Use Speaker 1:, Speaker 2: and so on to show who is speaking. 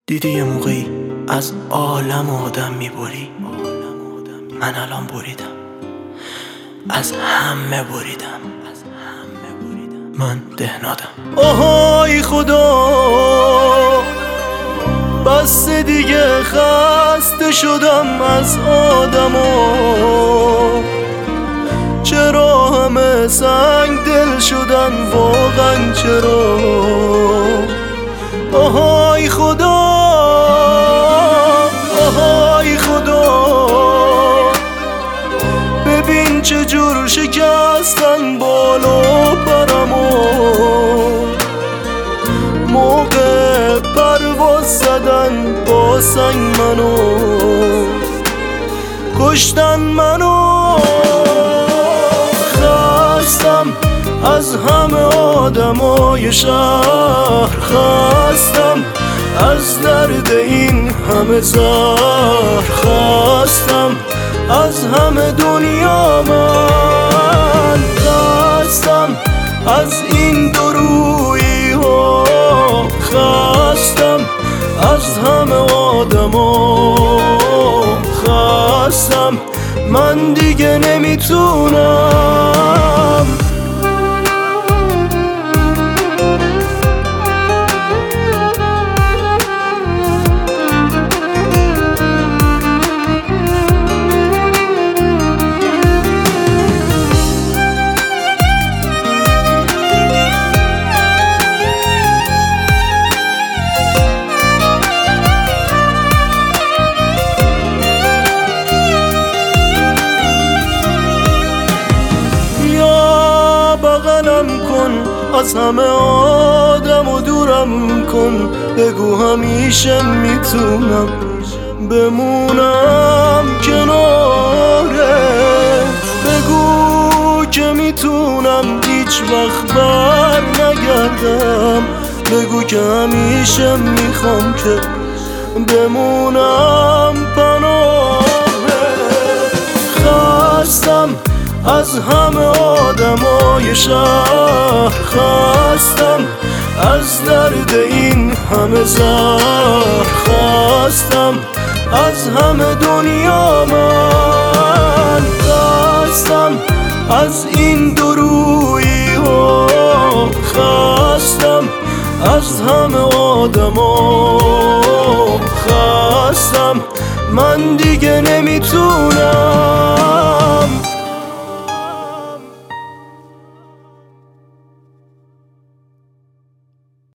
Speaker 1: دیدی یه موقعی از عالم آدم میبری، من الان بریدم، از همه بریدم، من دهنادم. آهای خدا، بس دیگه خسته شدم از آدما، چرا همه سنگ دل شدن واقعا چرا؟ آهای خدا، آهای خدا، ببین چجور شکستن بالا پرمو، موقع پرواز زدن با سنگ منو، کشتن منو. خستم از همه آدمای شهر، خستم از درد این همه زهر، خستم از همه دنیا، من خستم از این دورویی ها، خستم از همه آدما، خستم من دیگه نمیتونم. بغلم کن از همه آدم و دورم کن، بگو همیشه میتونم بمونم کنارت، بگو که میتونم هیچ وقت بر نگردم، بگو که همیشه میخوام که بمونم پناهت. خستم از همه آدمای شهر، خستم از درد این همه زهر، خستم از همه دنیا، من خستم از این دورویی ها، خستم از همه آدما، خستم من دیگه نمیتونم.